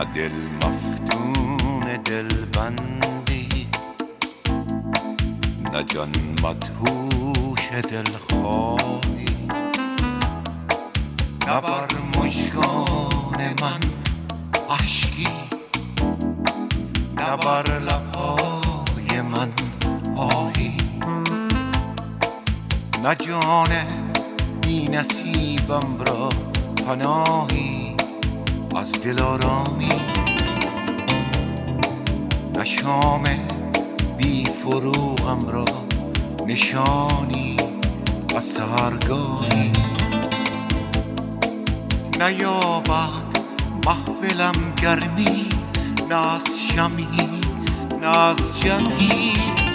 نه دل مفتون دل بندی، نه جان مدهوش دلخواهی، نه بر مژگان من اشکی، نه بر لبهای من آهی، نه جان بی نصیبم را پناهی از دلارامی، نه شام بی فروغم را نشانی از سحرگاهی، نیابد محفلم گرمی، نه از شمعی نه از جمعی،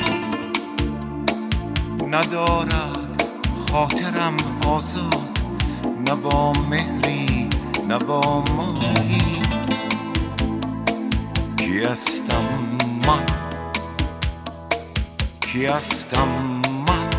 ندارد خاطرم آزاد، نه با مهری نه با ماهی. کی هستم من، کی هستم من؟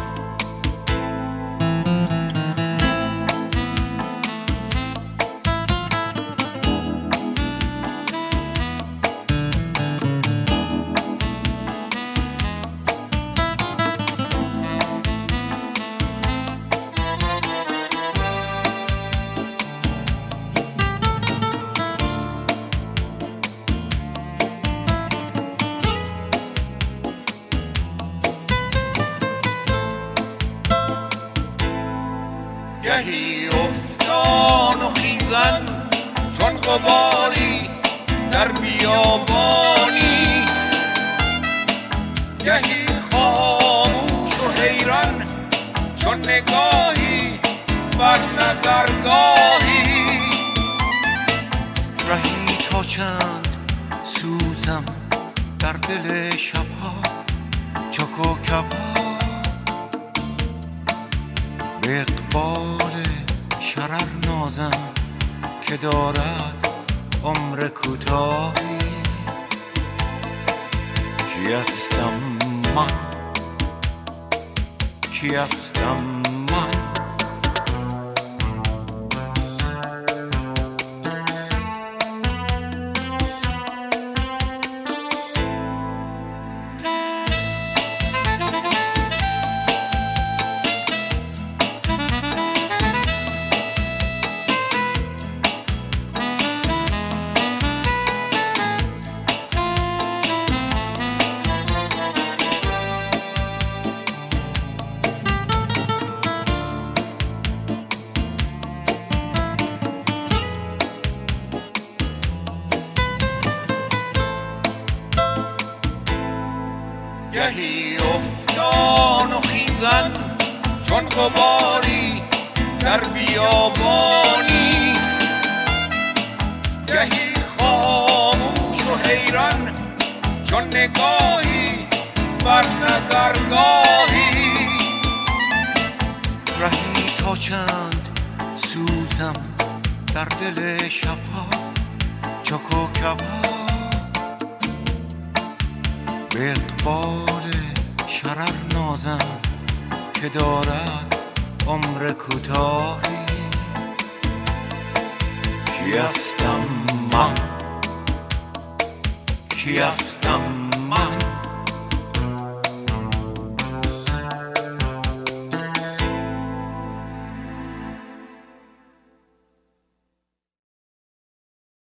گهی افتان و خیزن چون غباری در بیابانی، گهی خاموش و حیران چون نگاهی بر نظرگاهی. رهی تا چند سوزم در دل شبها، چو کوکبها به اقبال شرر نازم که دارد عمر کوتاهی. کی هستم من، کی هستم من؟ گهی افتان و خیزن چون غباری در بیابانی، گهی خاموش و حیران چون نگاهی بر نظرگاهی. رهی تا چند سوزم در دل شبها، چو کوکبها به اقبال شرر نازم که دارد عمر کوتاهی. کی هستم من، کی هستم